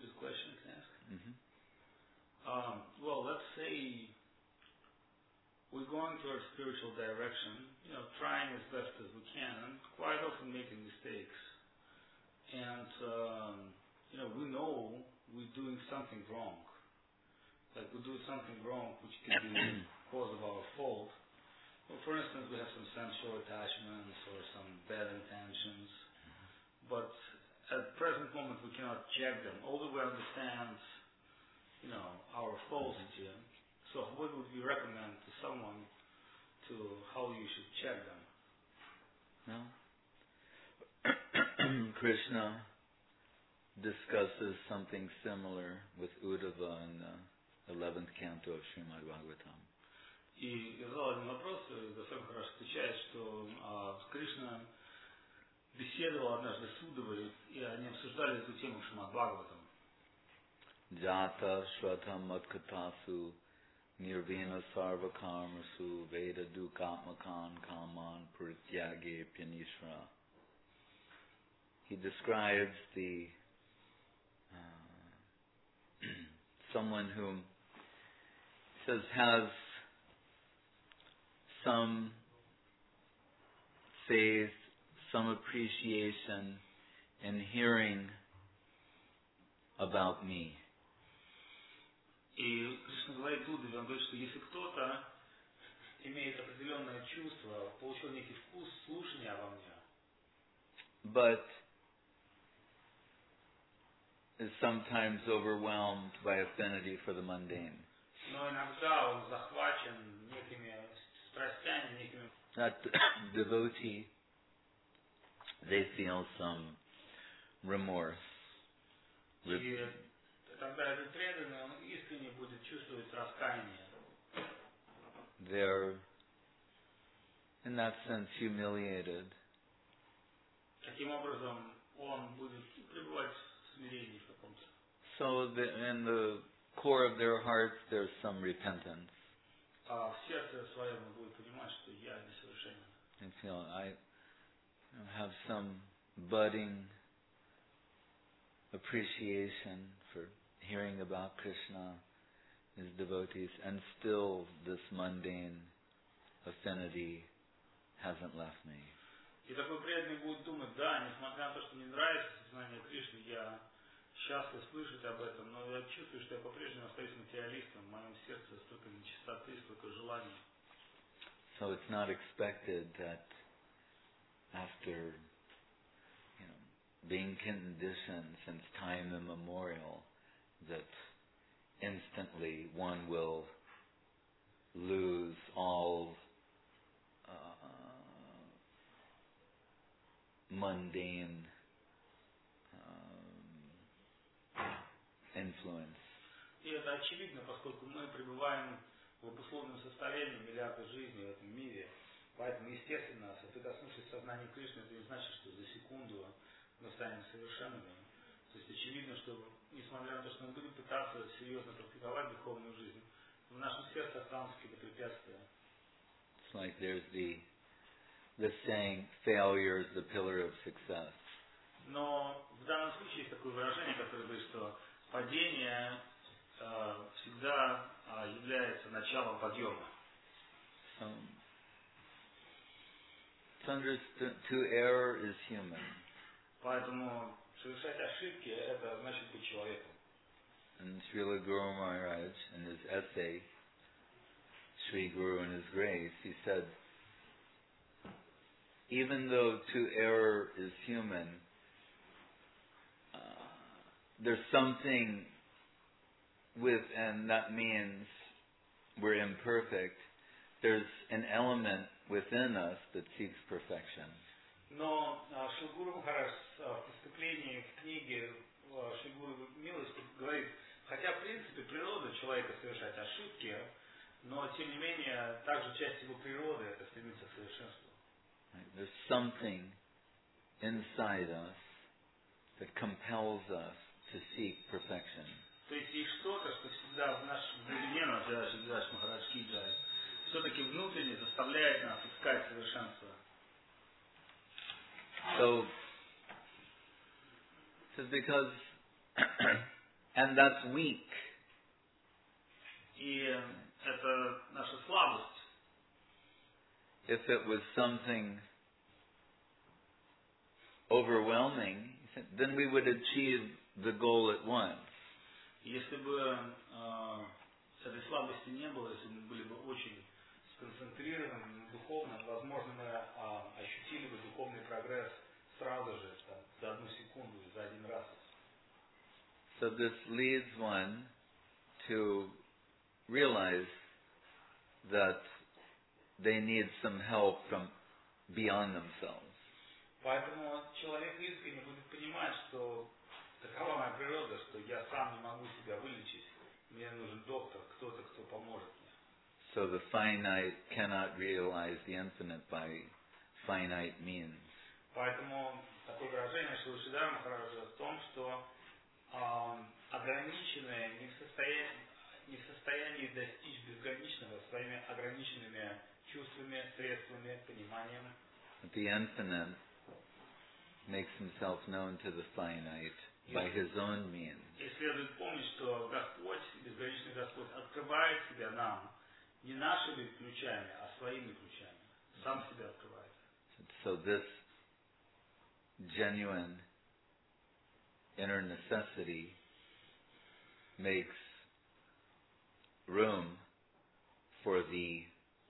good question to ask. Mm-hmm. Well, let's say we're going towards spiritual direction, trying as best as we can, and quite often making mistakes. And, we know we're doing something wrong. Like we do something wrong which can be the cause of our fault. Well, for instance, we have some sensual attachments or some bad intentions. But at the present moment we cannot check them. Although we understand, our falsity. So what would you recommend to someone to how you should check them? No. Krishna discusses something similar with Uddhava in the 11th canto of Srimad Bhagavatam. И я задал один вопрос, и Гафем хорошо отвечает, что Кришна беседовал однажды с Уддавой, и они обсуждали эту тему в Шримад Бхагаватам. Jata Shraddha Madkatasu Nirvana Sarva Karmasu Veda Dukatmakan Kaman Purityage Pyanishra. He describes the someone who says has some faith, some appreciation in hearing about me. И Кришна говорит Уддаве, он говорит, что если кто-то имеет определенное чувство, получил некий вкус слушания обо мне, but is sometimes overwhelmed by affinity for the mundane. но иногда он захвачен некими страстями, некими... That devotee, they feel some remorse. И тогда этот преданный, он искренне будет чувствовать раскаяние. They're, in that sense, humiliated. Таким образом, он будет пребывать в смирении в каком-то. So in the core of their hearts, there's some repentance. А в сердце своем он будет понимать, что я несовершенен. And feel I have some budding appreciation for hearing about Krishna, his devotees, and still this mundane affinity hasn't left me. И такой преданный будет думать, да, несмотря на то, что мне нравится сознание Кришны, я счастлив слышать об этом, но я чувствую, что я по-прежнему остаюсь материалистом, в моем сердце столько нечистоты, столько желаний. So it's not expected that after being conditioned since time immemorial, that instantly one will lose all mundane influence. И это очевидно, поскольку мы пребываем в обусловленном состоянии миллиарды жизней в этом мире. Поэтому, естественно, соприкоснувшись с сознанием Кришны, это не значит, что за секунду мы станем совершенными. То есть очевидно, что, несмотря на то, что мы будем пытаться серьезно практиковать духовную жизнь, в нашем сердце останутся какие-то препятствия. It's like there's the saying, failure is the pillar of success. Но в данном случае есть такое выражение, которое говорит, что падение всегда является началом подъема. It's understood to err is human. Поэтому совершать ошибки — это значит быть человеком. And Srila Guru Maharaj, in his essay, Sri Guru and His Grace, he said, even though to err is human, there's something and that means we're imperfect. There's an element within us that seeks perfection. Но Шри Гуру Махарадж в вступлении в книге Шри Гуру Милости говорит, хотя в принципе природа человека совершать ошибки, но тем не менее также часть его природы это стремиться к совершенству. There's something inside us that compels us to seek perfection. То есть есть что-то, что всегда в нашем глубине, Джай Махарадж Ки Джай, все-таки внутренне заставляет нас искать совершенство. So, because And that's weak. И это наша слабость. If it was something overwhelming, then we would achieve the goal at once. Если бы этой слабости не было, если бы мы были бы очень сконцентрированы на духовном, возможно, мы ощутили бы духовный прогресс сразу же, там, за одну секунду, за один раз. So this leads one to realize that they need some help from beyond themselves. Поэтому человек искренне будет понимать, что такова моя природа, что я сам не могу себя вылечить. Мне нужен доктор, кто-то, кто поможет мне. So the finite cannot realize the infinite by finite means. Поэтому такое выражение Шилашидара Махараджа в том, что ограниченные не в состоянии достичь безграничного своими ограниченными чувствами, средствами, пониманием. The infinite makes himself known to the finite by his own means. И следует помнить, что Господь, безграничный Господь, открывает себя нам не нашими ключами, а своими ключами. Сам себя открывает. So this genuine inner necessity makes room for the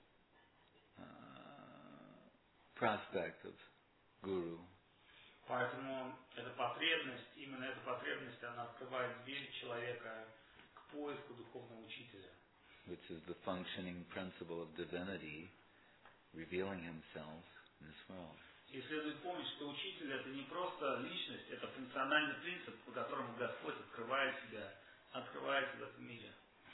prospect of Guru. Поэтому эта потребность, именно эта потребность, она открывает дверь человека к поиску духовного учителя. Which is the functioning principle of divinity revealing himself in this world. И следует помнить, что учитель это не просто личность, это функциональный принцип, по которому Господь открывается в этом мире.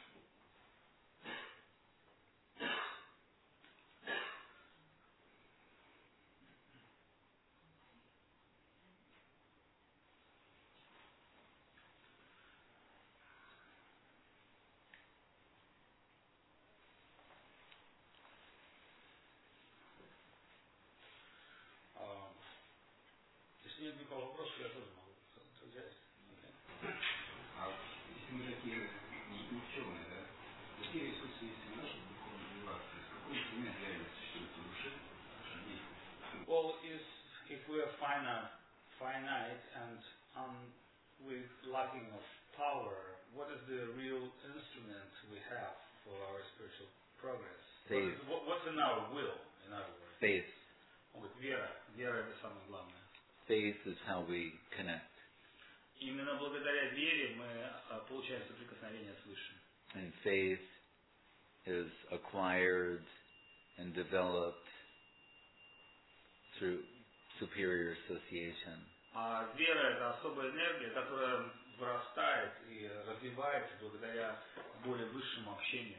Если нет никакого вопроса, я тоже могу взять. А если мы такие не ученые, да, какие ресурсы есть у наших духовных развиваться? Какой инструмент реально существует в душе? Well, if we are finite and with lacking of power, what is the real instrument we have for our spiritual progress? Faith. What's in our will, in other words? Faith. Вот вера. Вера это самое главное. Faith is how we connect. Именно благодаря вере мы получаем соприкосновение с Высшим. And faith is acquired and developed through superior association. А вера это особая энергия, которая вырастает и развивается благодаря более высшему общению.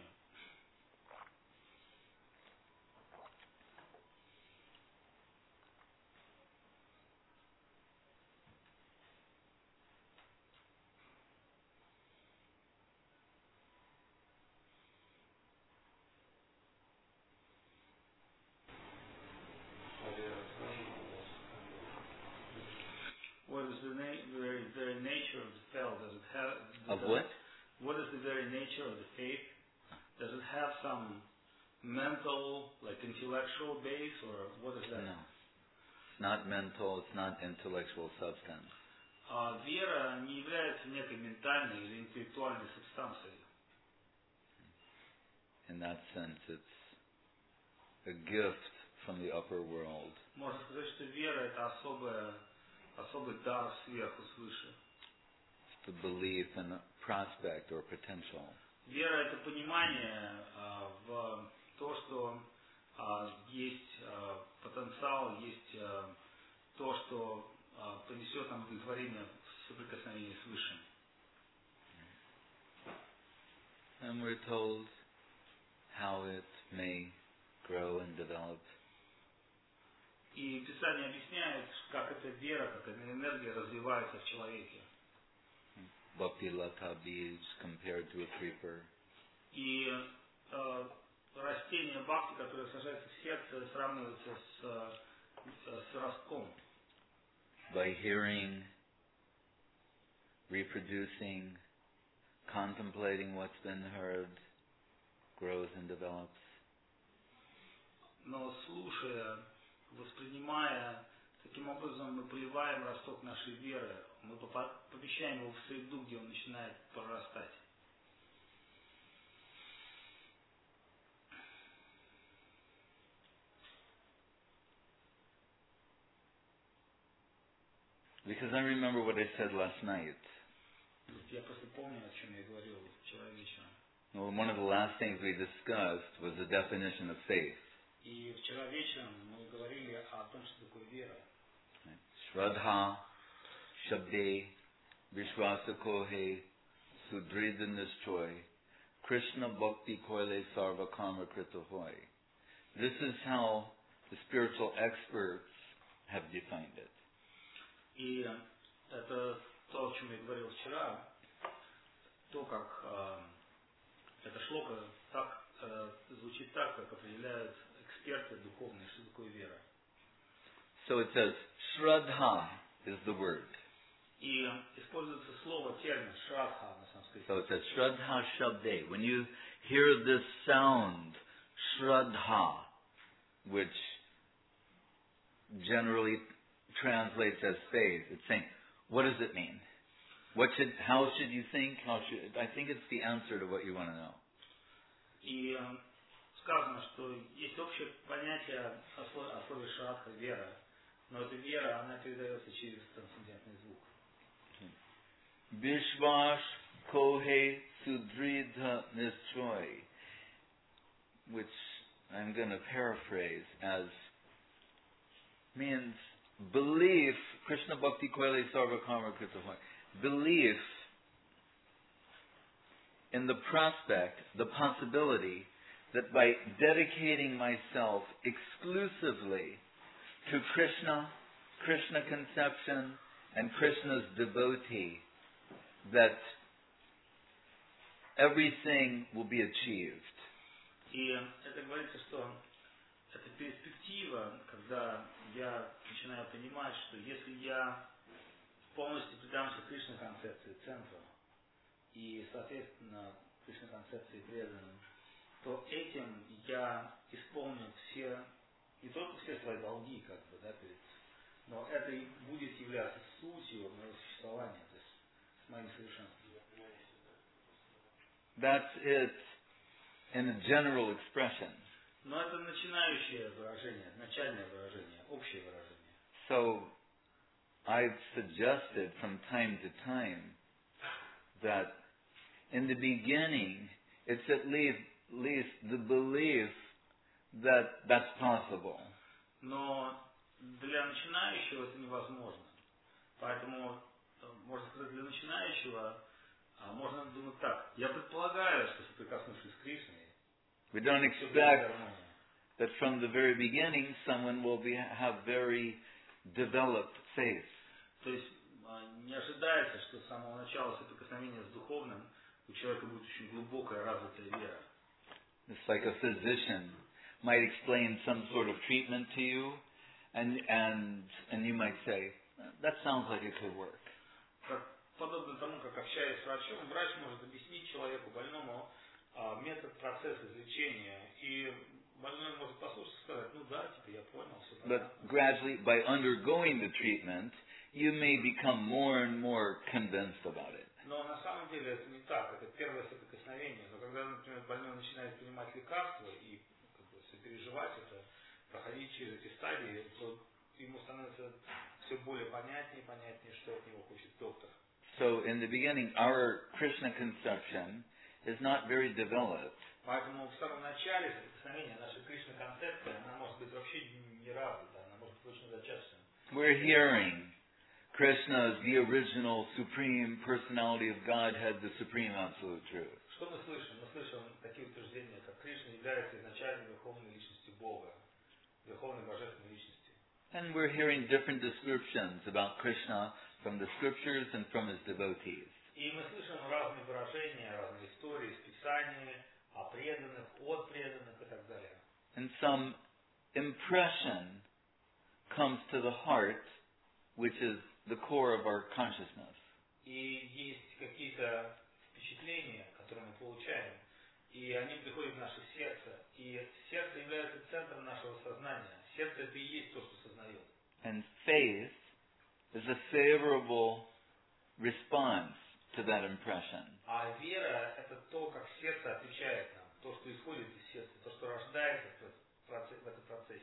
What is the very nature of the faith? Does it have Of what? What is the very nature of the faith? Does it have some mental, like intellectual base, or what is that? No. It's not mental, it's not intellectual substance. Вера не является некой ментальной или интеллектуальной субстанцией. In that sense, it's a gift from the upper world. Можно сказать, что вера это особый дар сверху, свыше. It's the belief in a prospect or potential. Вера это понимание в то, что есть потенциал, есть то, что принесет нам удовлетворение в соприкосновении с Высшим. And we're told how it may grow and develop. И Писание объясняет, как эта вера, как эта энергия развивается в человеке. Bhakti lata bij compared to a creeper. И растение бхакти, которое сажается в сердце, сравнивается с ростком. By hearing, reproducing, contemplating what's been heard, grows and develops. Но слушая, воспринимая, таким образом мы поливаем росток нашей веры, мы помещаем его в среду, где он начинает прорастать. Because I remember what I said last night. Я просто помню, о чем я говорил вчера вечером. Well, one of the last things we discussed was the definition of faith. И вчера вечером мы говорили о том, что такое вера. Shraddha, Shabde, Vishwasa Kohe, Sudrida Nishchoy, Krishna Bhakti Koile Sarva Karma Krita Hoy. This is how the spiritual experts have defined it. И это то, о чем я говорил вчера, то, как эта шлока так, звучит так, как определяют эксперты духовные, что такое вера. So it says, Shraddha is the word. И используется слово, термин, шрадха на санскрите. So it says, Shraddha Shabde. When you hear this sound, Shraddha, which generally translates as faith, it's saying, what does it mean? How should you think? I think it's the answer to what you want to know. И сказано, что есть общее понятие о слове шрадха, вера, но эта вера, она передается через трансцендентный звук. Vishwas Kohe Sudridha Nischoy, which I'm going to paraphrase as means belief, Krishna Bhakti Koile Sarva Karma Krita Hoy, belief in the prospect, the possibility that by dedicating myself exclusively to Krishna, Krishna conception, and Krishna's devotee, that everything will be achieved. И это говорится, что это перспектива, когда я начинаю понимать, что если я полностью предамся Кришна концепции, центру, и, соответственно, Кришна концепции преданным, то этим я исполню все, не только все свои долги, как бы, да, но это и будет являться сутью моего существования, то есть с моим совершенством. That's it in a general expression. Но это начинающее выражение, начальное выражение, общее выражение. So, I've suggested from time to time that in the beginning, it's at least the belief that that's possible. Но для начинающего это невозможно. Поэтому, можно сказать, для начинающего можно думать так. Я предполагаю, что соприкоснувшись с Кришной, we don't expect that from the very beginning someone will have very developed faith. То есть не ожидается, что с самого начала соприкосновения с духовным у человека будет очень глубокая развитая вера. It's like a physician might explain some sort of treatment to you, and you might say, that sounds like it could work. Подобно тому, как общаясь с врачом, врач может объяснить человеку, больному, метод, процесс излечения, и больной может послушать и сказать, ну да, я понял, все понятно. But gradually, by undergoing the treatment, you may become more and more convinced about it. Но на самом деле это не так, это первое соприкосновение. Но когда, например, больной начинает принимать лекарства и сопереживать это, проходить через эти стадии, то ему становится все более понятнее, что от него хочет доктор. So in the beginning, our Krishna conception is not very developed. Поэтому в самом начале соприкосновения наша Кришна концепция, она может быть вообще не развита, она может быть очень зачаточной. We're hearing Krishna is the original supreme personality of Godhead, the supreme absolute truth. Что мы слышим? Мы слышим такие утверждения, как Кришна является изначальной верховной личностью Бога, верховной божественной личностью. And we're hearing different descriptions about Krishna from the scriptures and from his devotees. И мы слышим разные выражения, разные истории из Писания, о преданных, от преданных и так далее. And some impression comes to the heart, which is the core of our consciousness. И есть какие-то впечатления, впечатления, которые мы получаем, и они приходят в наше сердце, и сердце является центром нашего сознания. Сердце это и есть то, что сознает. And faith is a favorable response to that impression. А вера это то, как сердце отвечает нам, то, что исходит из сердца, то, что рождается в этом процессе.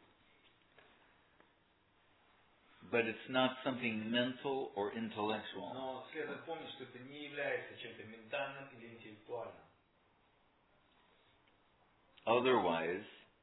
But it's not something mental or intellectual. Но следует помнить, что это не является чем-то ментальным или интеллектуальным. Otherwise,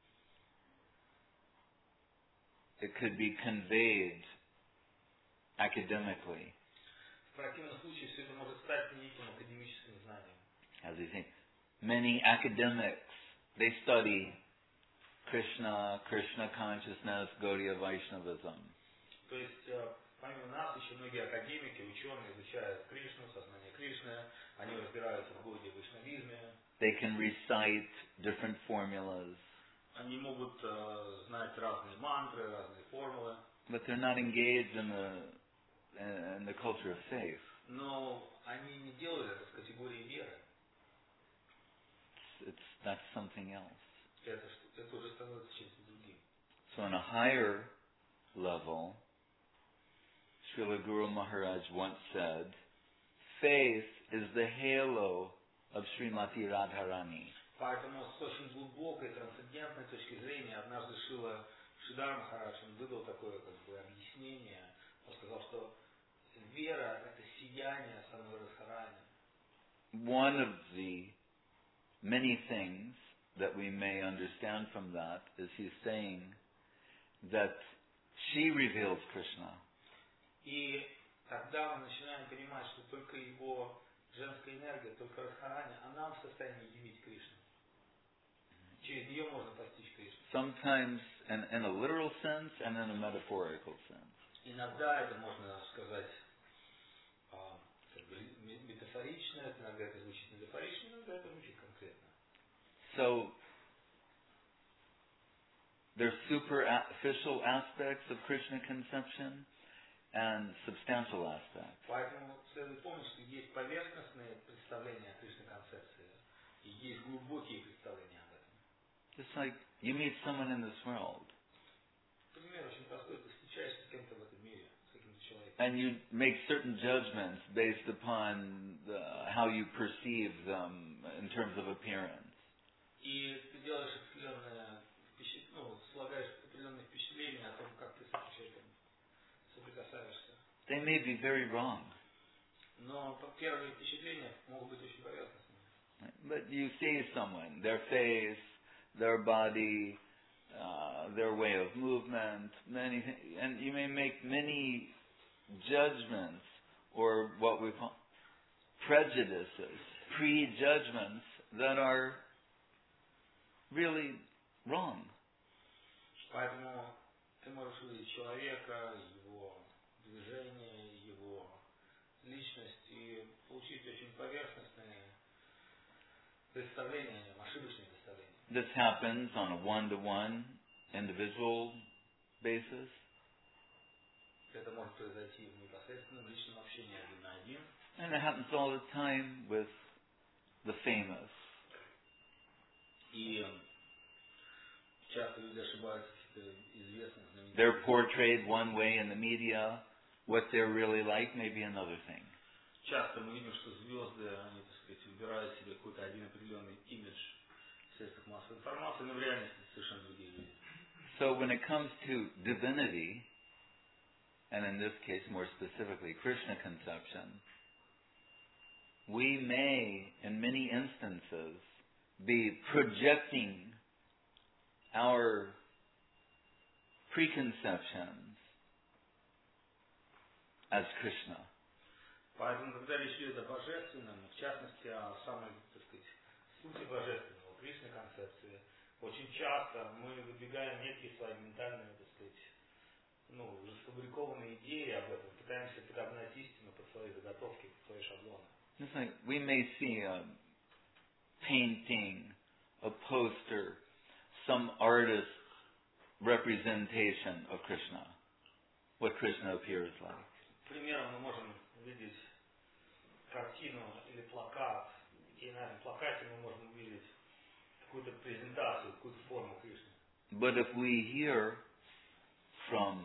it could be conveyed academically. В противном случае все это может стать неким академическим знанием. As you think, many academics, they study Krishna, Krishna consciousness, Gaudiya Vaishnavism. То есть, помимо нас, еще многие академики, ученые изучают Кришну, сознание Кришны, они разбираются в Гаудия Вайшнавизме. They can recite different formulas. Они могут знать разные мантры, разные формулы. But they're not engaged in the culture of faith. Но они не делают это с категории веры. That's something else. Это уже становится чем-то другим. So on a higher level, Srila Guru Maharaj once said, faith is the halo of Srimati Radharani. Поэтому с очень глубокой трансцендентной точки зрения однажды Шридар Махарадж выдал такое объяснение. Он сказал, что вера это сияние самой Радхарани. One of the many things that we may understand from that is he's saying that she reveals Krishna. И тогда мы начинаем понимать, что только его женская энергия, только Радхарани, она в состоянии явить Кришну. Через нее можно постичь Кришну. Sometimes in a literal sense and in a metaphorical sense. Иногда это можно сказать метафорично, иногда это звучит метафорично, иногда это звучит конкретно. So there's superficial aspects of Krishna conception and substantial aspects. Поэтому следует помнить, что есть поверхностные представления о Кришна концепции и есть глубокие представления об этом. Just like you meet someone in this world. Пример очень простой. Ты встречаешься с кем-то в этом мире, с каким-то человеком. And you make certain judgments based upon how you perceive them in terms of appearance. И ты делаешь определенное слагаешь определенные впечатления о том, как ты с этим человеком соприкасаешься. They may be very wrong. Но первые впечатления могут быть очень поверхностными. But you see someone, their face, their body, their way of movement, and you may make many judgments or what we call prejudices, prejudgments that are really wrong. Поэтому ты можешь увидеть человека, его движение, его личность и получить очень поверхностные представления о нем, ошибочные представления. This happens on a one-to-one individual basis. Это может произойти в непосредственном личном общении один на один. And it happens all the time with the famous. И часто люди ошибаются в известных знаменитых. They're portrayed one way in the media. What they're really like may be another thing. Часто мы видим, что звезды, они, так сказать, выбирают себе какой-то один определенный имидж в средствах массовой информации, но в реальности совершенно другие люди. So when it comes to divinity, and in this case more specifically Krishna conception, we may, in many instances, be projecting our preconceptions as Krishna. Поэтому, когда речь идет о божественном, в частности, о самой, так сказать, сути божественного, Кришны концепции, очень часто мы выдвигаем некие свои ментальные, так сказать, уже сфабрикованные идеи об этом, пытаемся подогнать истину под свои заготовки, под свои шаблоны. It's like we may see a painting, a poster, some artist's representation of Krishna, what Krishna appears like. К примеру, мы можем увидеть картину или плакат на этом плакате мы можем увидеть какую-то презентацию, какую-то форму Кришны. But if we hear from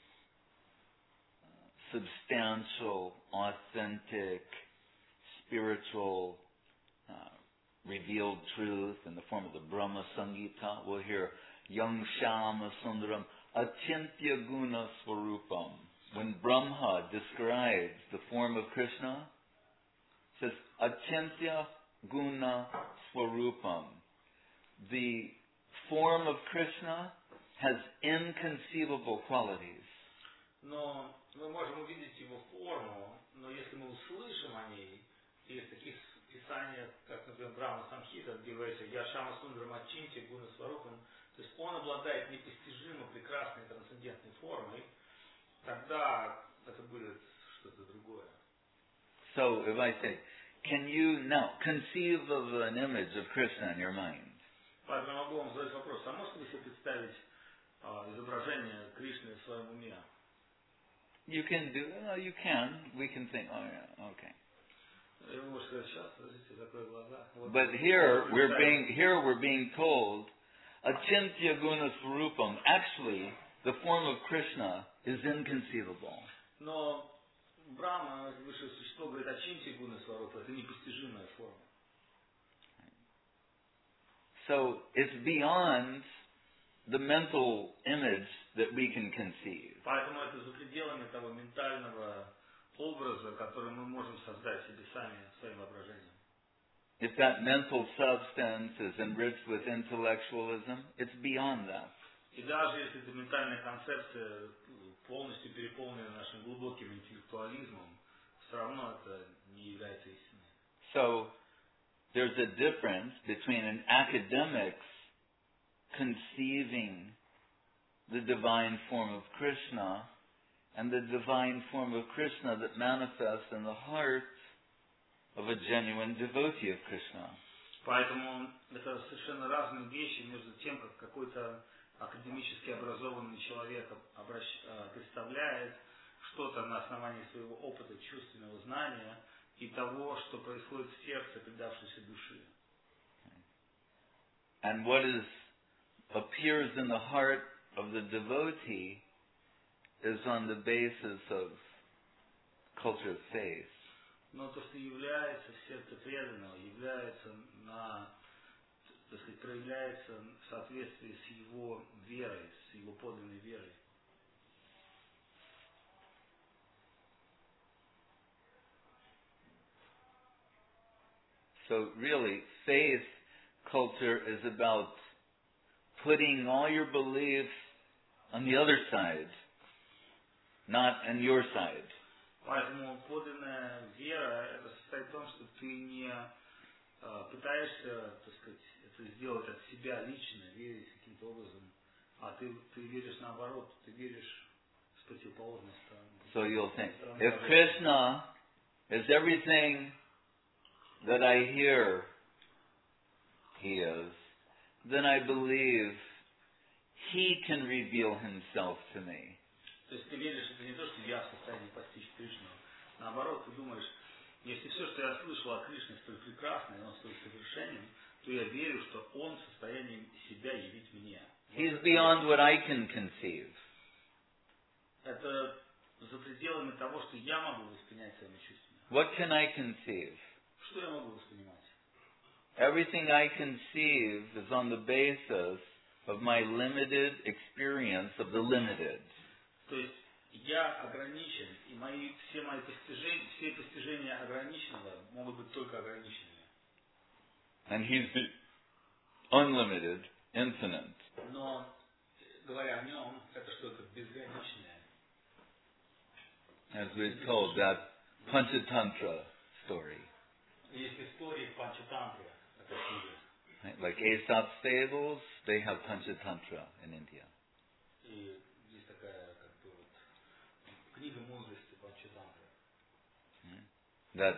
substantial, authentic, spiritual, revealed truth in the form of the Brahma Sangita, we'll hear Yang Shama Sundaram Achintya Guna Swarupam. When Brahma describes the form of Krishna, it says Achintya Guna Swarupam. The form of Krishna has inconceivable qualities. Но мы можем увидеть его форму, но если мы услышим о ней, из таких писаний, как, например, Брахма Самхита, где говорится Яшама Сундрам Ачинти Гуна Сварупам, то есть он обладает непостижимо прекрасной трансцендентной формой, тогда это будет что-то другое. So if I say, can you now conceive of an image of Krishna in your mind? Поэтому я могу вам задать вопрос, а можете вы себе представить изображение Кришны в своем уме? You can do, you can. We can think, oh yeah, okay. Вы можете сказать, сейчас, подождите, закрой глаза. But here we're being told, Achintya Guna Swarupam. Actually, the form of Krishna is inconceivable. Но Брахма, высшее существо, говорит, Ачинти Гуна Сварупа, это непостижимая форма. So it's beyond the mental image that we can conceive. Поэтому это за пределами того ментального образа, который мы можем создать себе сами, своим воображением. If that mental substance is enriched with intellectualism, it's beyond that. И даже если эта ментальная концепция полностью переполнена нашим глубоким интеллектуализмом, все равно это не является истиной. So there's a difference between an academic's conceiving the divine form of Krishna and the divine form of Krishna that manifests in the heart of a genuine devotee of Krishna. Поэтому это совершенно разные вещи между тем, как какой-то академически образованный человек представляет что-то на основании своего опыта, чувственного знания и того, что происходит в сердце предавшейся души. And what appears in the heart of the devotee is on the basis of culture of faith. Но то, что является в сердце преданного, является так сказать, проявляется в соответствии с его верой, с его подлинной верой. So really, faith culture is about putting all your beliefs on the other side, not on your side. Поэтому подлинная вера, это состоит в том, что ты не пытаешься, так сказать, это сделать от себя лично, верить каким-то образом, а ты веришь наоборот, ты веришь с противоположной стороны. So you'll think, if Krishna is everything that I hear he is, then I believe he can reveal himself to me. То есть ты веришь, это не то, что я в состоянии постичь Кришну. Наоборот, ты думаешь, если все, что я слышал о Кришне, столь прекрасно, и он столь совершенен, то я верю, что он в состоянии себя явить мне. He's beyond what I can conceive. Это за пределами того, что я могу воспринять своими чувствами. What can I conceive? Что я могу воспринимать? Everything I conceive is on the basis of my limited experience of the limited. То есть я ограничен, и все постижения ограниченного могут быть только ограниченными. And he's the unlimited, infinite. Но, говоря о нем, это что-то безграничное. As we've told that Panchatantra story. Есть истории в Панчатантре о такие. Right? Like Aesop's fables, they have Panchatantra in India. И есть такая, как бы, вот, книга мудрости Панчатантры. That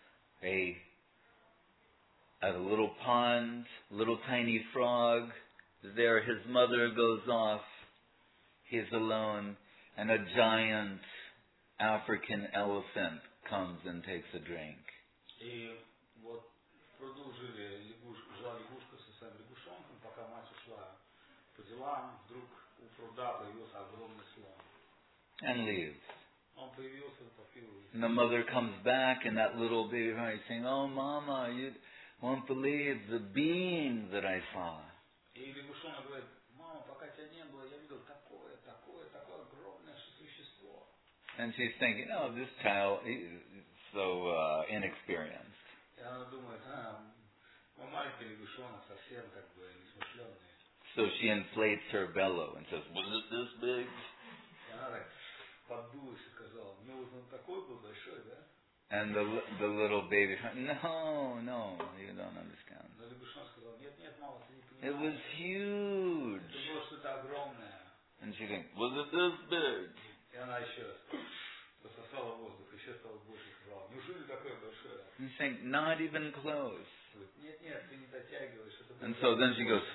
at a little pond, little tiny frog is there, his mother goes off, he's alone, and a giant African elephant comes and takes a drink. И вот В пруду жила лягушка со своим лягушонком, пока мать ушла по делам, вдруг у пруда появился огромный слон. And leaves. Он появился, попил. And the mother comes back and that little baby is saying, "Oh, Mama, you won't believe the being that I saw." И лягушонок говорит: мама, пока тебя не было, я видел такое огромное существо. And she's thinking, "Oh, this child is so inexperienced." И она думает: маленький лягушонок совсем как бы несмышленый. So she inflates her bellow and says, "Was it this big?" И она так поддулась и сказала: ну, он такой был большой, да? And the little baby, no, you don't understand. Но лягушонок сказал: нет, мама, ты не It понимаешь. was huge. Это было что-то огромное. And she thinks, "Was it this big?" И она еще пососала воздух, еще стало больше, сказала: неужели такое большое? And she's saying, "Not even close." Говорит: нет, ты не дотягиваешь. Это And so then she goes,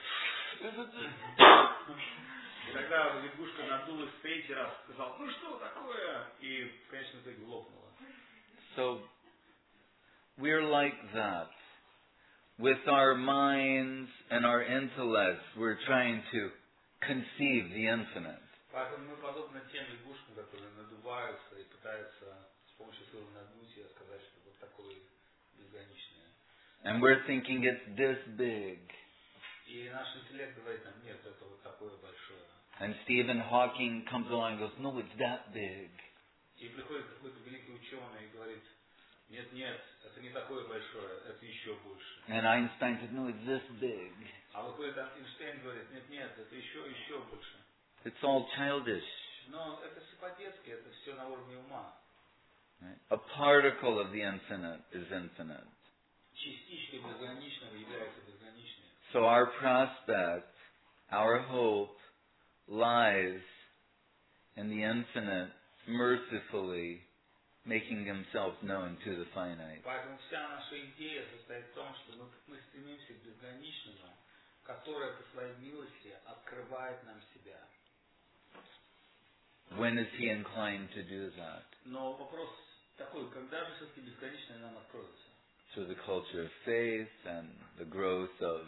И тогда лягушка надулась в третий раз, сказала: ну что такое? И в конечном итоге лопнула. So we're like that. With our minds and our intellects, we're trying to conceive the infinite. Поэтому мы подобны тем лягушкам, которые надуваются и пытаются с помощью своего надутия сказать, что вот такое безграничное. And we're thinking it's this big. И наш интеллект говорит нам: нет, это вот такое большое. And Stephen Hawking comes along and goes, "No, it's that big." И приходит какой-то великий ученый и говорит: нет, это не такое большое, это еще больше. And Einstein said, "No, it's this big." А выходит Эйнштейн и говорит: нет, это еще больше. It's all childish. Но это все по-детски, это все на уровне ума. Right? A particle of the infinite is infinite. Частичка безграничного является безграничной. So our prospect, our hope, lies in the infinite mercifully making himself known to the finite. Поэтому вся наша идея состоит в том, что мы стремимся к безграничному, которое по своей милости открывает нам себя. When is he inclined to do that? Но вопрос такой: когда же все-таки безграничное нам откроется? Through the culture of faith and the growth of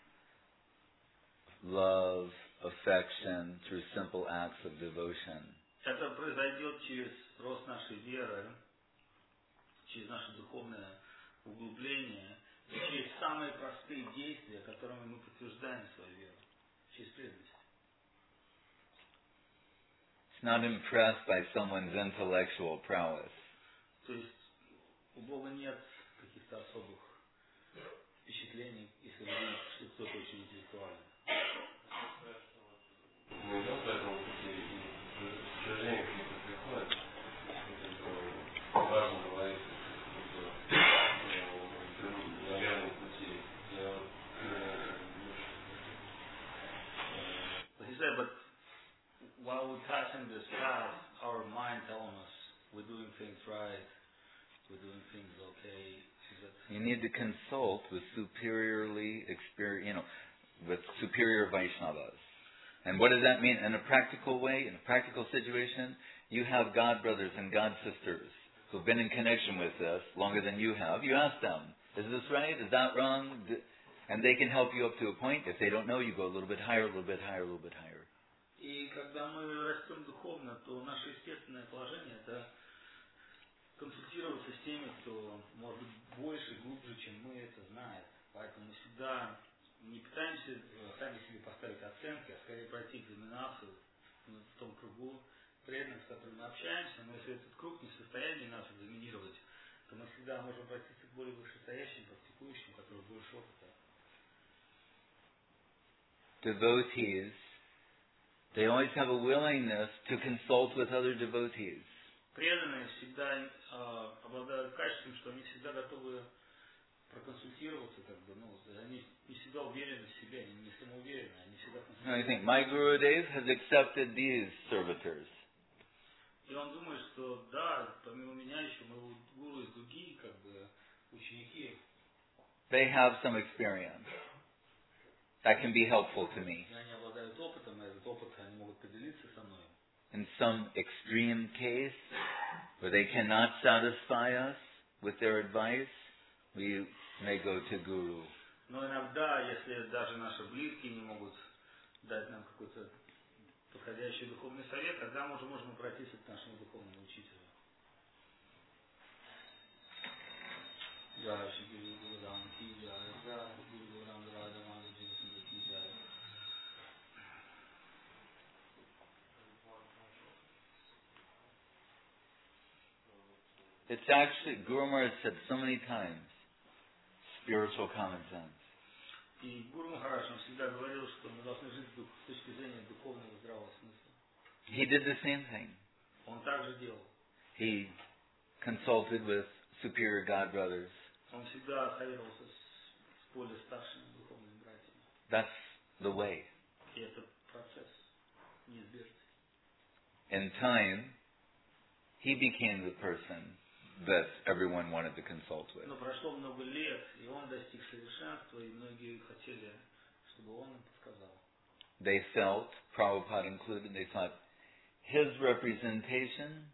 love, affection, through simple acts of devotion. Это произойдет через рост нашей веры, через наше духовное углубление, и через самые простые действия, которыми мы подтверждаем свою веру, через преданность. It's not impressed by someone's intellectual prowess. То есть у Бога нет каких-то особых впечатлений, если вы видите, что кто-то очень интеллектуален. Мы идем по этому пути, и к сожалению, какие-то приходят. Важно говорить на верном пути. But he said, but while we're passing this path, our mind telling us we're doing things right, we're doing things okay. You need to consult with superiorly experienced, with superior Vaishnavas. And what does that mean? In a practical way, in a practical situation, you have God brothers and God sisters who've been in connection with this longer than you have. You ask them, is this right? Is that wrong? And they can help you up to a point. If they don't know, you go a little bit higher, a little bit higher, a little bit higher. И когда мы растем духовно, то наше естественное положение – это консультироваться с теми, кто может быть больше, глубже, чем мы это знает. Поэтому мы всегда не пытаемся сами себе поставить оценки, а скорее пройти экзаменацию в том кругу преданных, с которыми мы общаемся. Но если этот круг не в состоянии нас экзаменировать, то мы всегда можем обратиться к более вышестоящим, практикующим, у которых больше опыта. Devotees, they always have a willingness to consult with other devotees. Преданные всегда обладают качеством, что они всегда готовы проконсультироваться, они не всегда уверены в себе, они не самоуверены, они всегда I think консультируются. my Gurudev has accepted these servitors. И он думает, что да, помимо меня еще моего гуру и другие ученики. They have some experience that can be helpful to me. И они обладают опытом, и этот опыт они могут поделиться со мной. In some extreme case where they cannot satisfy us with their advice, we may go to Guru. Но иногда, если даже наши близкие не могут дать нам какой-то подходящий духовный совет, тогда мы уже можем обратиться к нашему духовному учителю. Jai Shri Guru Gurudam Ki Jai, Jai Guru Gurudam Radha Madhava Sundar Ki Jai. It's actually, Guru Maharaj said so many times, spiritual common sense. И Гуру Махарадж всегда говорил, что мы должны жить с точки зрения духовного здравого смысла. He did the same thing. Он также делал. He consulted with superior God brothers. Он всегда советовался с более старшими духовными братьями. That's the way. И это процесс неизбежный. In time, he became the person that everyone wanted to consult with. Но прошло много лет, и он достиг совершенства, и многие хотели, чтобы он им подсказал. They felt, Prabhupada included, they thought, his representation,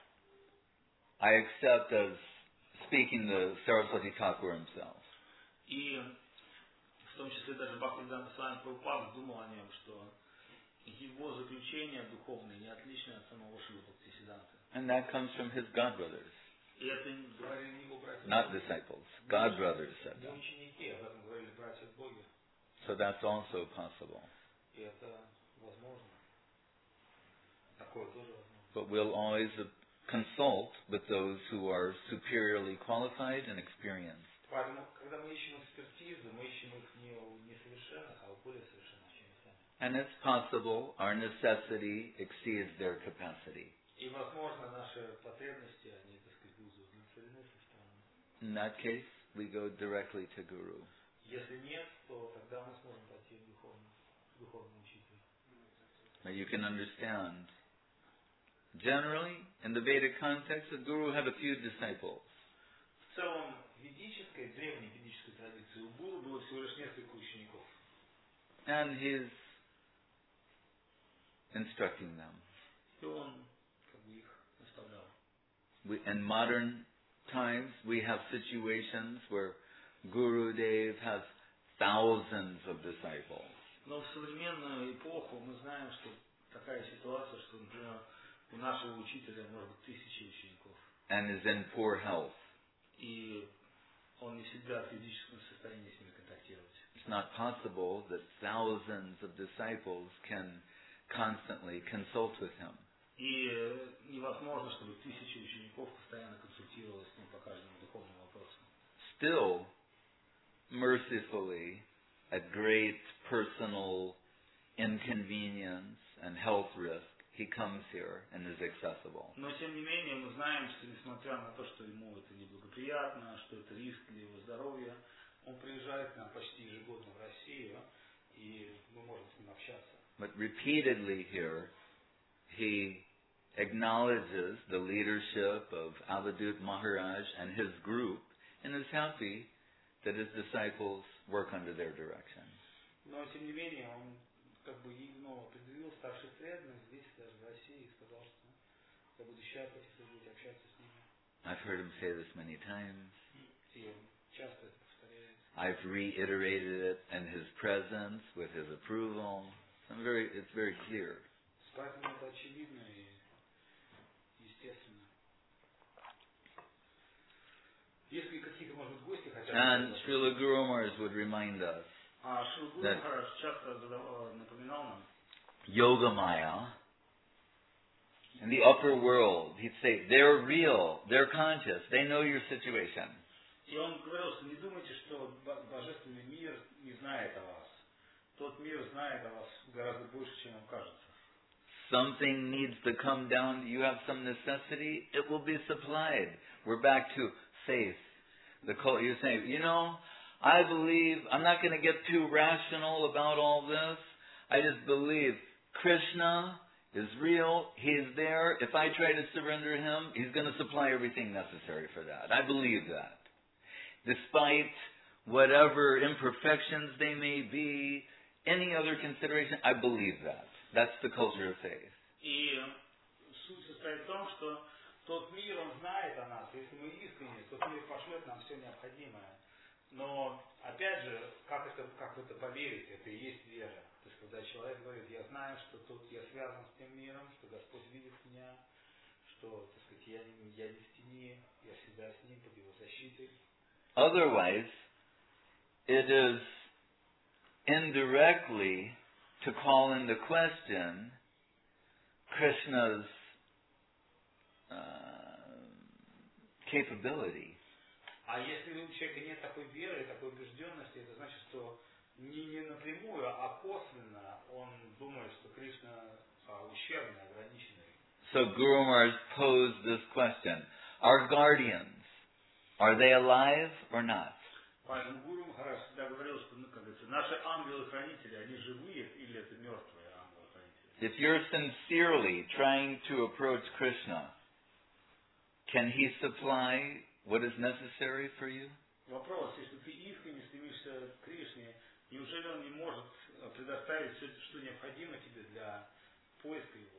I accept as speaking the Saraswati Thakur himself. И в том числе даже Бхактивиданта Свами Прабхупада думал о нем, что его заключения духовные не отличны от самого Шрила Бхактисиданты. And that comes from his God brothers. И это говорили не его братья. Not disciples. God brothers said Не that. ученики, об этом говорили братья в Боге. So that's also possible. И это возможно. Такое тоже возможно. But we'll always consult with those who are superiorly qualified and experienced. Поэтому, когда мы ищем экспертизу, мы ищем их не у несовершенных, а у более совершенных, чем мы сами. And it's possible our necessity exceeds their capacity. И, возможно, наши потребности, они, так сказать, будут удовлетворены со стороны. In that case, we go directly to Guru. Если нет, то тогда мы сможем пойти к духовному учителю. Now you can understand. Generally, in the Vedic context, the Guru had a few disciples. В целом, в ведической, древней ведической традиции у Гуру было всего лишь несколько учеников. And he's instructing them. И он как бы их наставлял. In modern times, we have situations where Guru Dev has thousands of disciples. Но в современную эпоху мы знаем, что такая ситуация, что, например, у нашего учителя может быть 1000 учеников. And is in poor health. И он не всегда в физическом состоянии с ними контактировать. It's not possible that thousands of disciples can constantly consult with him. И невозможно, чтобы 1000 учеников постоянно консультировалось с ним по каждому духовному вопросу. Still, mercifully, at great personal inconvenience and health risk, he comes here and is accessible. Но, тем не менее, мы знаем, что несмотря на то, что ему это неблагоприятно, что это риск для его здоровья, он приезжает к нам почти ежегодно в Россию, и мы можем с ним общаться. But repeatedly here, he acknowledges the leadership of Avadut Maharaj and his group and is happy that his disciples work under their direction. Но, тем не менее, он как бы определил старших преданных здесь, даже в России, и сказал, что я буду счастлив, если будете общаться с ними. I've heard him say this many times. И он часто это повторяет. I've reiterated it in his presence, with his approval. It's very clear. Поэтому это очевидно и естественно. Если какие-то, может быть, гости хотят... And Srila Guru Maharaj would remind us Шрила Гуру Махарадж часто напоминал нам, Yoga Maya, in the upper world, he'd say, they're real, they're conscious, they know your situation. И он говорил, что не думайте, что божественный мир не знает о вас. Тот мир знает о вас гораздо больше, чем вам кажется. Something needs to come down, you have some necessity, it will be supplied. We're back to faith. You're saying, I believe, I'm not going to get too rational about all this. I just believe Krishna is real, He's there. If I try to surrender Him, He's going to supply everything necessary for that. I believe that. Despite whatever imperfections they may be, any other consideration, I believe that. That's the culture of faith. И суть состоит в том, что Тот мир, он знает о нас. Если мы искренне, тот мир пошлет нам все необходимое. Но, опять же, как в это поверить? Это и есть вера. То есть, когда человек говорит, я знаю, что тут я связан с тем миром, что Господь видит меня, что, так сказать, я не в тени, я всегда с Ним, под Его защитой. Otherwise, it is indirectly to call into question Krishna's capability. А если у человека нет такой веры, такой убежденности, это значит, что не напрямую, а косвенно он думает, что Кришна ущербный, ограниченный. So Guru Maharaj posed this question: our guardians, are they alive or not? Поэтому Гуру Махарадж всегда говорил, что, как говорится, наши ангелы-хранители, они живые или это мертвые ангелы-хранители? If you're sincerely trying to approach Krishna, can he supply what is necessary for you? Вопрос, если ты искренне стремишься к Кришне, неужели он не может предоставить все, что необходимо тебе для поиска его?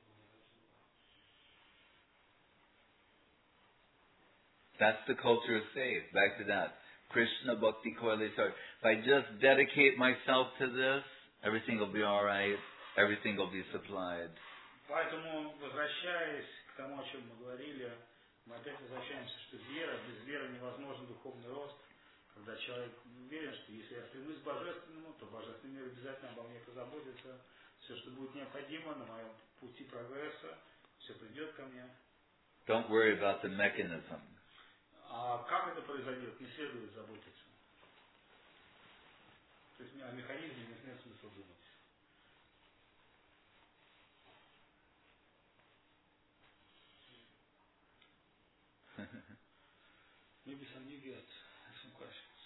That's the culture of faith. Back to that. Krishna Bhakti Koilasar. If I just dedicate myself to this, everything will be alright, everything will be supplied. Поэтому, возвращаясь к тому, о чем мы говорили, мы опять возвращаемся, что вера, без веры невозможен духовный рост. Когда человек уверен, что если я стремлюсь к Божественному, то Божественный мир обязательно обо мне позаботится. Все, что будет необходимо на моем пути прогресса, все придет ко мне. Don't worry about the mechanism. А как это произойдет, не следует заботиться. То есть о механизме нет смысла думать. Maybe some new guests have some questions.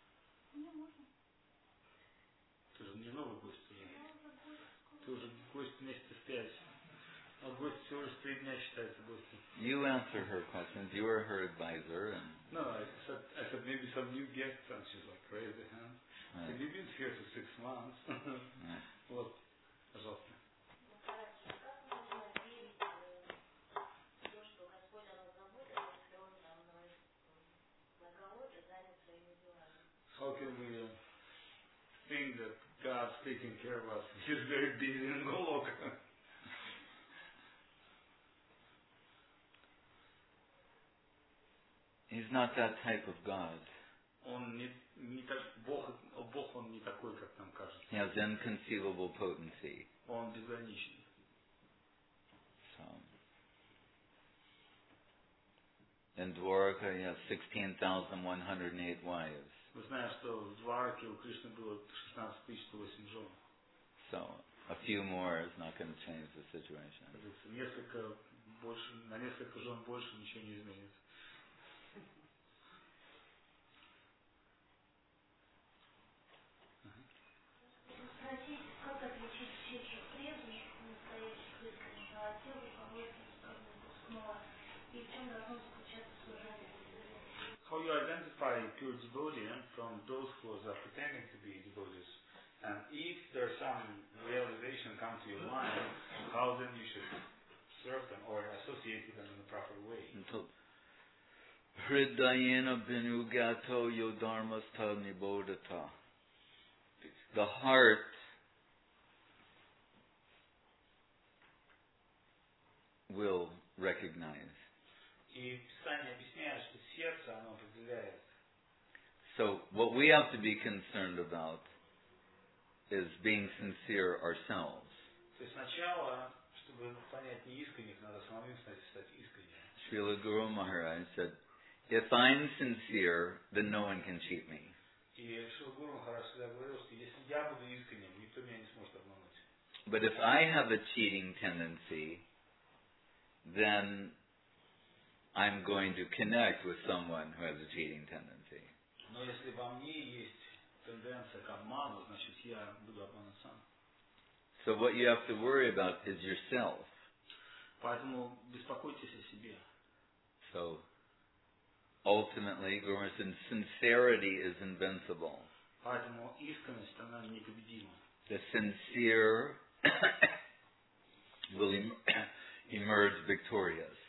Ты же не новый гость уже. Ты уже гость месяца 5. А гость всего лишь 3 дня считается гостем. You answer her questions. You are her advisor. And No, I said maybe some new guests, and she's like, raise the hand. Right. Have you been here for 6 months? Right. Вот, пожалуйста. How can we think that God's taking care of us? He's very busy in Goloka. he's not that type of God. Он не так, Бог он не такой, как нам кажется. He has inconceivable potency. Он безграничный. So, in Dwarka, he has 16,108 wives. Мы знаем, что в Двараке у Кришны было 16 108 жен. So, a few more is not going to change the situation. На несколько жен больше ничего не изменится. How you identify pure devotee from those who are pretending to be devotees, and if there's some realization come to your mind, how then you should serve them or associate with them in the proper way. Hridayena binugato yodharmastha nibodhata. The heart will recognize. И Писание объясняет, что сердце, оно определяет. So what we have to be concerned about is being sincere ourselves. То есть сначала, чтобы понять неискренних, надо самим стать искренним. Srila Guru Maharaj said, if I'm sincere, then no one can cheat me. И Шрила Гуру Махарадж всегда говорил, что если я буду искренним, никто меня не сможет обмануть. But if I have a cheating tendency, then I'm going to connect with someone who has a cheating tendency. Но если во мне есть тенденция к обману, значит я буду обманут сам. So what you have to worry about is yourself. Поэтому беспокойтесь о себе. So ultimately, Guru Maharaj said, sincerity is invincible. Поэтому искренность, она непобедима. The sincere will emerge victorious.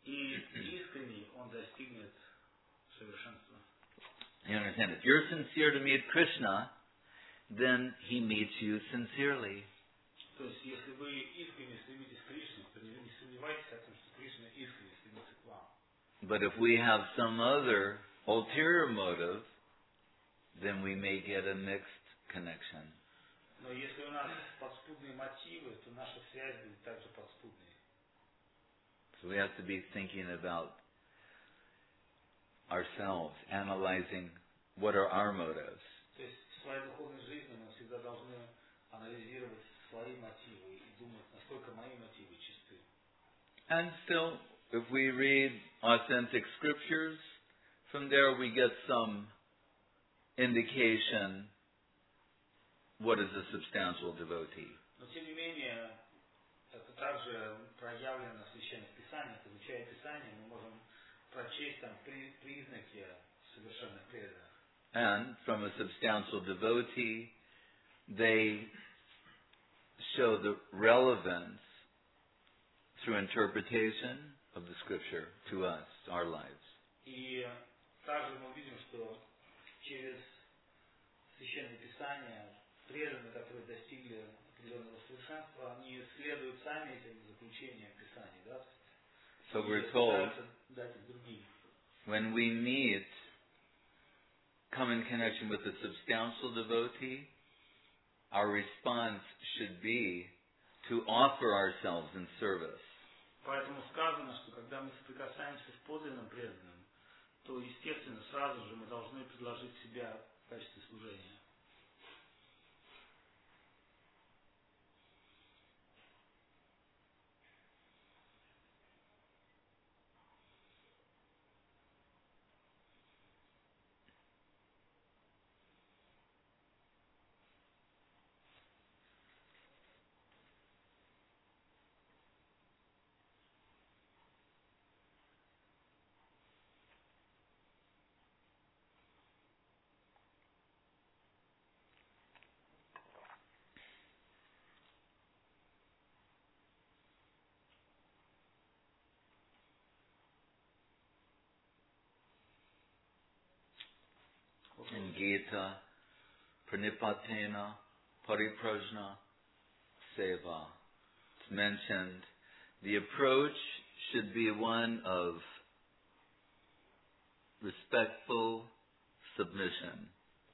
И искренний он достигнет совершенства. You understand? If you're sincere to meet Krishna, then he meets you sincerely. То есть, если вы искренне стремитесь к Кришне, то не сомневайтесь о том, что Кришна искренне стремится к вам. But if we have some other ulterior motive, then we may get a mixed connection. Но если у нас подспудные мотивы, то наша связь будет также подспудной. So we have to be thinking about ourselves, analyzing what are our motives. То есть в своей духовной жизни мы всегда должны анализировать свои мотивы и думать, насколько мои мотивы чисты. And still, if we read authentic scriptures, from there we get some indication what is a substantial devotee. Но тем не менее, это также проявлено в Священных Писаниях. Изучая Писание, мы можем прочесть там признаки совершенных преданных. And from a substantial devotee, they show the relevance through interpretation of the scripture to us, our lives. И также мы видим, что через Священное Писание преданные, которые достигли определенного совершенства, они следуют сами этим заключениям Писания, да? So we're told, дать их другим. when we meet, come in connection with a substantial devotee, our response should be to offer ourselves in service. Поэтому сказано, что когда мы соприкасаемся с подлинным преданным, то, естественно, сразу же мы должны предложить себя в качестве служения. In Gita, pranipatena pariprajna seva. It's mentioned the approach should be one of respectful submission.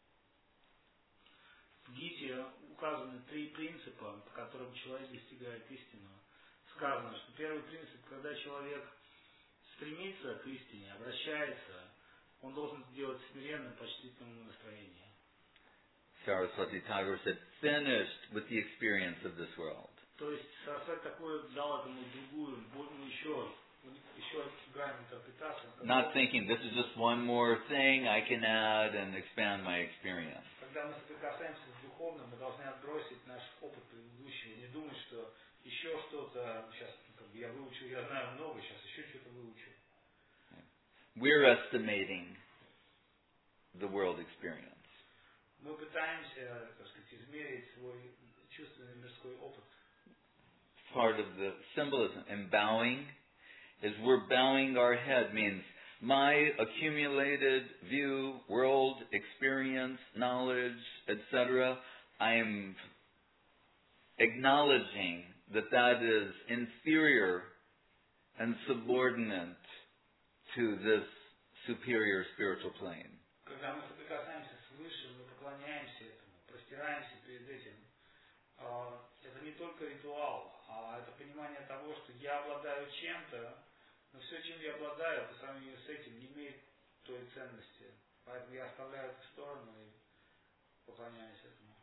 В Гите указаны 3 принципа, по которым человек достигает истины. Сказано, что первый принцип, когда человек стремится к истине, обращается, он должен сделать смиренным, почтительным настроение. Saraswati Thakur said, finished with the experience of this world. То есть Сарасвати такой дал этому другую, еще грань интерпретации. Not thinking this is just one more thing I can add and expand my experience. Когда мы соприкасаемся с духовным, мы должны отбросить наш опыт предыдущего, не думать, что еще что-то, сейчас я выучил, я знаю много, сейчас еще что-то выучу. We're estimating the world experience. Мы пытаемся, так сказать, измерить свой чувственный мирской опыт. Part of the symbolism in bowing is we're bowing our head, means my accumulated view, world experience, knowledge, etc. I am acknowledging that that is inferior and subordinate to this superior spiritual plane. Когда мы соприкасаемся с Высшим, мы поклоняемся этому, простираемся перед этим. Это не только ритуал, а это понимание того, что я обладаю чем-то, но все, чем я обладаю, по сравнению с этим, не имеет той ценности. Поэтому я оставляю это в сторону и поклоняюсь этому.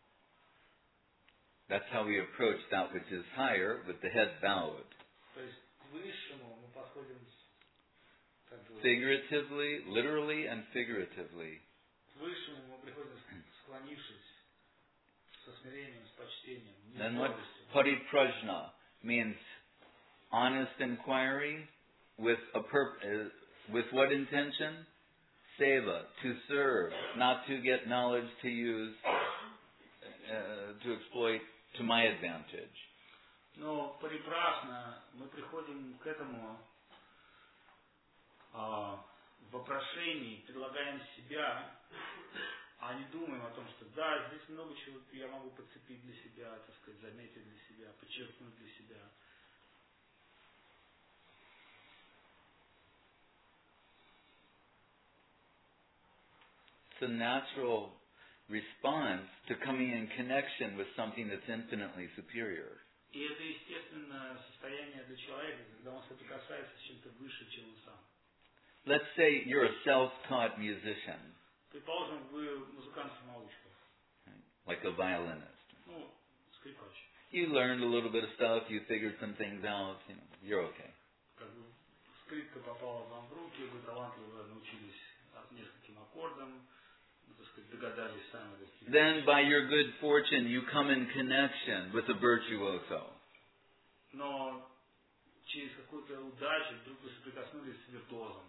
That's how we approach that which is higher with the head bowed. То есть к Высшему мы подходим figuratively, literally and figuratively. К Высшему мы приходим, склонившись, со смирением, с почтением. Then what? Pariprajna means honest inquiry with with what intention? Seva, to serve, not to get knowledge to use, to exploit to my advantage. Но парипрашна мы приходим к этому в вопрошении предлагаем себя, а не думаем о том, что да, здесь много чего я могу подцепить для себя, так сказать, заметить для себя, подчеркнуть для себя. It's a natural response to coming in connection with something that's infinitely superior. И это естественное состояние для человека, когда он соприкасается с чем-то выше, чем он сам. Let's say you're a self-taught musician, Предположим, вы музыкант-самоучка, like a violinist. ну, скрипач. You learned a little bit of stuff, you figured some things out, you're okay. Как бы скрипка попала вам в руки, вы талантливо научились нескольким аккордам, так сказать, догадались сами. Then by your good fortune you come in connection with a virtuoso. Но через какую-то удачу вдруг вы соприкоснулись с виртуозом.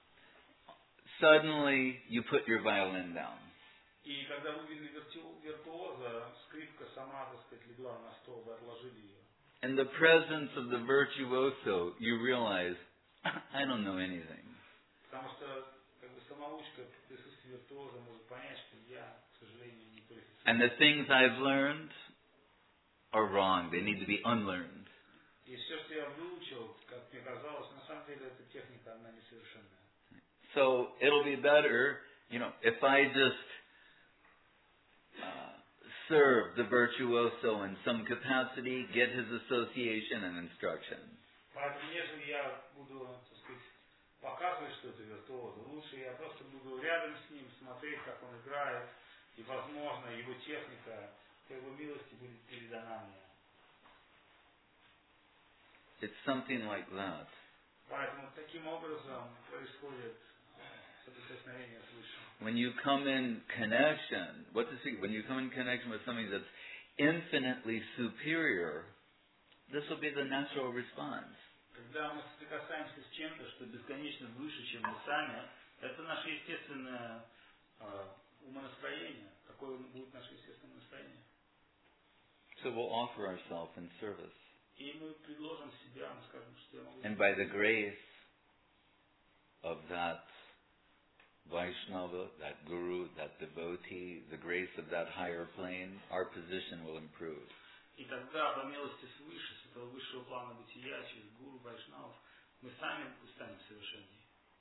Suddenly you put your violin down. И когда вы увидели виртуоза, скрипка сама, так сказать, легла на стол, вы отложили ее. In the presence of the virtuoso, you realize, I don't know anything. Потому что как бы самоучка в присутствии виртуоза может понять, что я, к сожалению, не квалифицирован. And the things I've learned are wrong. They need to be unlearned. И все, что я выучил, как мне казалось, на самом деле эта техника, она несовершенная. So it'll be better, if I just serve the virtuoso in some capacity, get his association and instruction. Поэтому, нежели я буду, так сказать, показывать, что это виртуоза, лучше я просто буду рядом с ним, смотреть, как он играет, и, возможно, его техника, по его милости, будет передана мне. It's something like that. Поэтому таким образом происходит соприкосновение с Высшим. When you come in connection, when you come in connection with something that's infinitely superior, this will be the natural response. Когда мы соприкасаемся с чем-то, что бесконечно выше, чем мы сами, это наше естественное умонастроение. Такое будет наше естественное настроение. So we'll offer ourselves in service. И мы предложим себя, мы скажем, что я могу... And by the grace of that Vaishnava, that Guru, that devotee, the grace of that higher plane, our position will improve. И тогда, по милости свыше, с этого высшего плана бытия, через Гуру, Вайшнавов, мы сами станем совершеннее.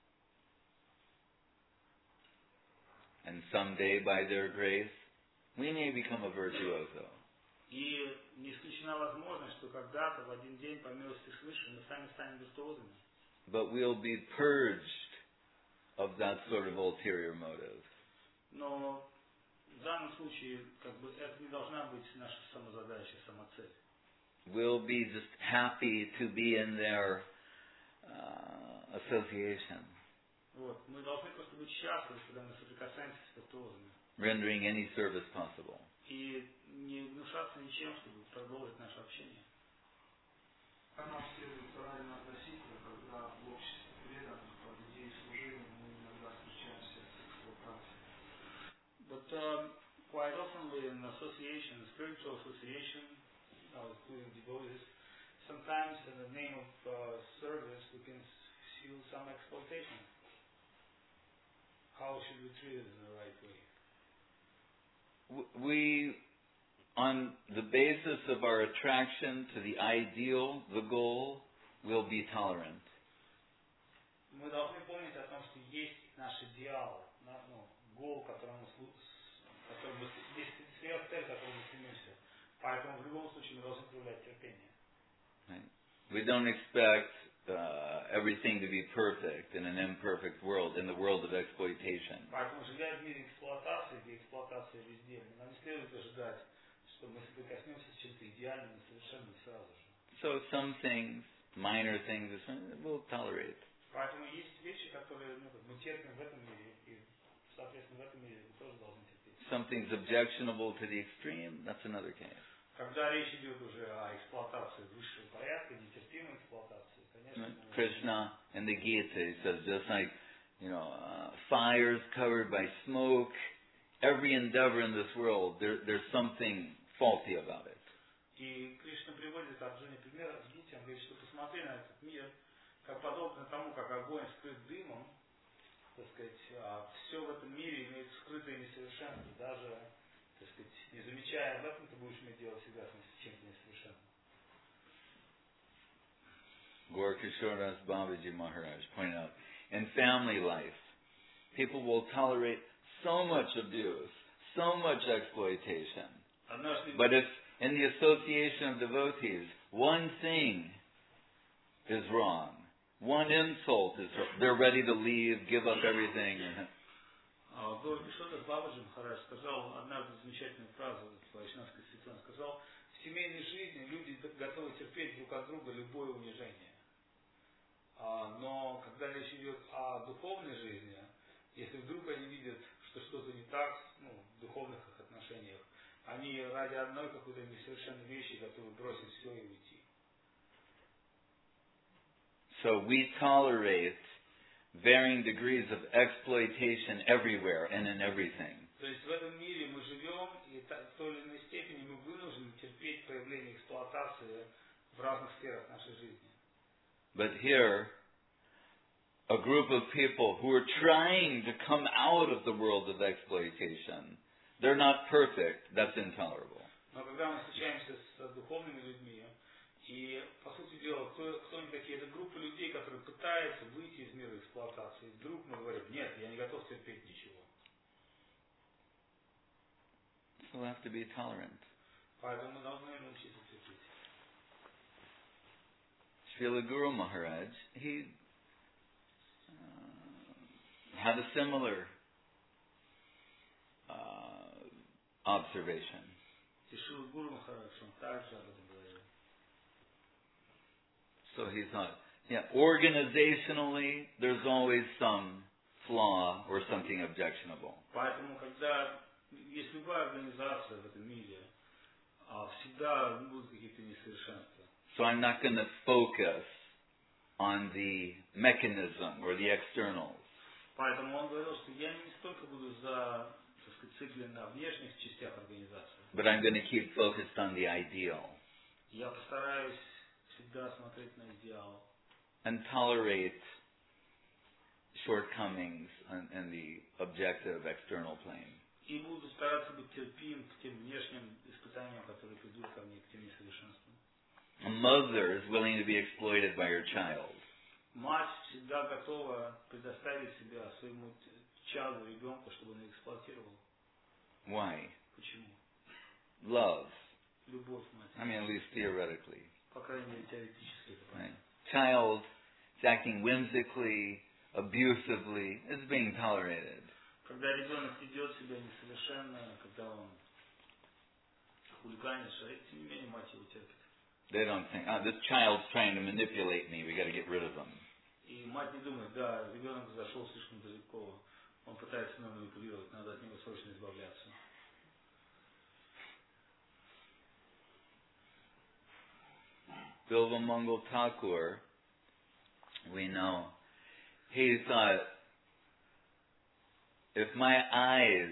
And someday, by their grace, we may become a virtuoso. И не исключена возможность, что когда-то, в один день, по милости свыше, мы сами станем виртуозами. But we'll be purged of that sort of ulterior motive. Но в данном случае, как бы, это не должна быть наша самозадача, самоцель. We'll be just happy to be in their association. Вот. Мы должны просто быть счастливы, когда мы соприкасаемся с виртуозами. Rendering any service possible. И не гнушаться ничем, чтобы продолжить наше общение. Как нам следует правильно относиться, когда в обществе преданных под идеей служения мы иногда встречаемся с эксплуатацией? But quite often in association, spiritual association, including devotees, sometimes in the name of service we can feel some exploitation. How should we treat it in the right way? We, on the basis of our attraction to the ideal, the goal, will be tolerant. Мы должны помнить о том, что есть наш идеал, гол, которому есть сверхцель, к которому мы стремимся. Поэтому в любом случае мы должны проявлять терпение. Right? We don't expect everything to be perfect in an imperfect world, in the world of exploitation. Поэтому, живя в мире эксплуатации, где эксплуатация везде, нам не следует ожидать, что мы соприкоснемся с чем-то идеальным и совершенным сразу же. So some things, minor things, we'll tolerate. Поэтому есть вещи, которые мы терпим в этом мире, и, соответственно, в этом мире мы тоже должны терпеть. Something's objectionable to the extreme, that's another case. Когда речь идет уже о эксплуатации высшего порядка, нетерпимой эксплуатации, конечно... Krishna in the Gita, he says, just like, fires covered by smoke, every endeavor in this world, there's something faulty about it. И Кришна приводит Арджуне пример в Гите, он говорит, что посмотри на этот мир, как подобно тому, как огонь скрыт дымом, так сказать, все в этом мире имеет скрытое несовершенство. Даже, так сказать, не замечая об этом, ты будешь иметь дело всегда с чем-то несовершенным. Gaur-Kishore Das Babaji Maharaj pointed out, in family life, people will tolerate so much abuse, so much exploitation. But if in the association of devotees, one thing is wrong, one insult is wrong, they're ready to leave, give up everything. Gaur-Kishore Das Babaji Maharaj сказал однажды замечательную фразу, вайшнавский святой, сказал, в семейной жизни люди готовы терпеть друг от друга любое унижение. Но когда речь идет о духовной жизни, если вдруг они видят, что что-то не так, в духовных их отношениях, они ради одной какой-то несовершенной вещи готовы бросить все и уйти. So we tolerate varying degrees of exploitation everywhere and in everything. То есть в этом мире мы живем, и в той или иной степени мы вынуждены терпеть проявление эксплуатации в разных сферах нашей жизни. But here, a group of people who are trying to come out of the world of exploitation, they're not perfect, that's intolerable. Но когда мы встречаемся с духовными людьми, и, по сути дела, кто они такие? Это группа людей, которые пытаются выйти из мира эксплуатации. И вдруг мы говорим, нет, я не готов терпеть ничего. So we'll have to be tolerant. Поэтому мы должны научиться терпеть. Srila Guru Maharaj, he had a similar observation. И Шрила Гуру Махарадж, он также об этом говорил. So he thought, organizationally, there's always some flaw or something objectionable. Поэтому, когда есть любая организация в этом мире, всегда будут какие-то несовершенства. So I'm not going to focus on the mechanism or the externals. Поэтому он говорил, что я не столько буду зациклен на внешних частях организации. But I'm going to keep focused on the ideal. Я постараюсь всегда смотреть на идеал. And tolerate shortcomings in the objective external plane. И буду стараться быть терпим к тем внешним испытаниям, которые придут ко мне, к тем несовершенствам. A mother is willing to be exploited by her child. Мать всегда готова предоставить себя своему чаду, ребенку, чтобы он эксплуатировал. Why? Почему? Love. Любовь матери. I mean, at least theoretically. По крайней мере, теоретически это понятно. Right. Child is acting whimsically, abusively, is being tolerated. Когда ребенок ведет себя несовершенно, когда он хулиганится, тем не менее мать его терпит. They don't think, this child's trying to manipulate me, we got to get rid of him. И мать не думает, да, ребенок зашел слишком далеко, он пытается мной манипулировать, надо от него срочно избавляться. Bilvamangal Thakur, we know, he thought, if my eyes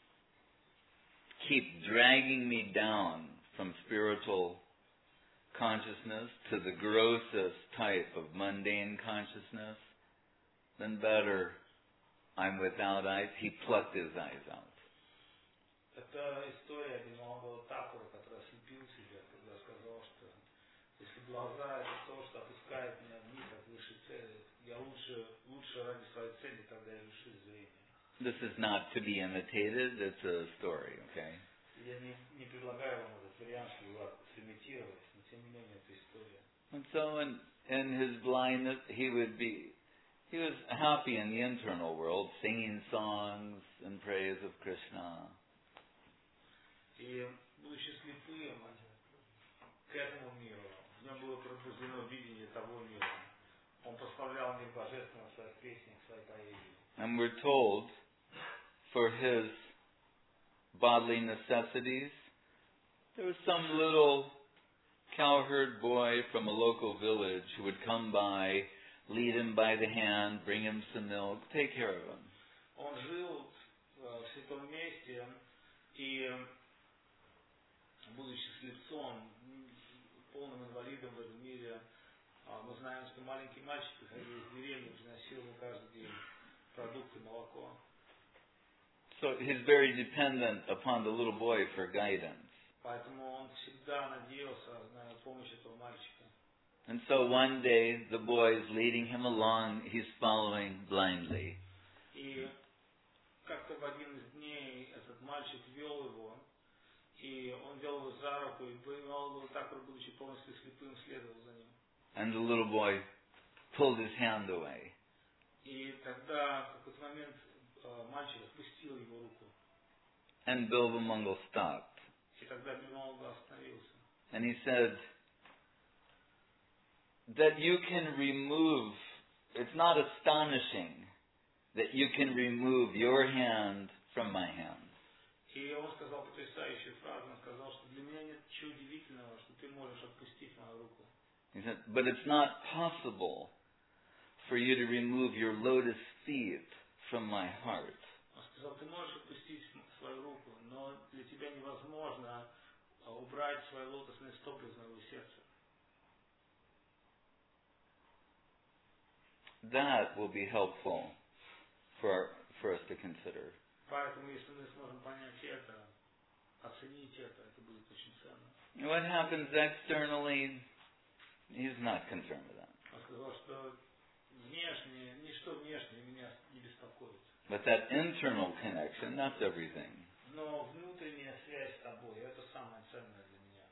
keep dragging me down from spiritual consciousness to the grossest type of mundane consciousness, then better I'm without eyes. He plucked his eyes out. Это история Билвамангала Такура, который ослепил себя, когда сказал, что если глаза это то, что опускает меня вниз от высшей цели, я лучше ради своей цели, тогда я лишусь зрения. This is not to be imitated, it's a story, okay? Я не предлагаю вам этот вариант, чтобы его сымитировать, но тем не менее это история. And so in his blindness, he was happy in the internal world, singing songs in praise of Krishna. И будучи слепым к этому миру, в нем было пробуждено видение того мира. Он прославлял мир божественного в своих песнях, в своей поэзии. And we're told, for his bodily necessities, there was some little cowherd boy from a local village who would come by, lead him by the hand, bring him some milk, take care of him. Он жил в святом месте, и, будучи слепцом, полным инвалидом в этом мире, Мы знаем, что маленький мальчик приходил из деревни, приносил ему каждый день продукты, молоко. So he's very dependent upon the little boy for guidance. Поэтому он всегда надеялся на помощь этого мальчика. And so one day the boy is leading him along, he's following blindly. И как-то в один из дней этот мальчик вел его, и он вел его за руку, и вел его так, будучи полностью слепым, следовал за ним. And the little boy pulled his hand away. И тогда в какой-то момент мальчик отпустил его руку. And Bilba Mangal stopped. И тогда Билманга остановился. And he said that you can remove, it's not astonishing that you can remove your hand from my hand. И он сказал потрясающую фразу, он сказал, что для меня нет ничего удивительного, что ты можешь отпустить мою руку. He said, but it's not possible for you to remove your lotus feet from my heart. Он сказал, ты можешь отпустить свою руку, но для тебя невозможно убрать свои лотосные стопы из моего сердца. That will be helpful for us to consider. Поэтому, если мы сможем понять это, оценить это будет очень ценно. What happens externally, he's not concerned with that. Он сказал, что внешнее, ничто внешнее меня не беспокоит. But that internal connection, that's everything. Но внутренняя связь с тобой, это самое ценное для меня.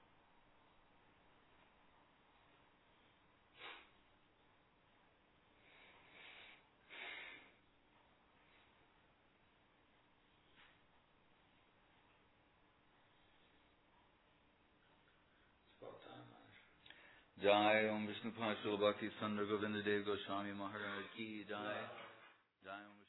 Jai Om Vishnu Pashal Bhakti Sandra Govinda Dev Goswami Maharaj Ki Jai. Jai Om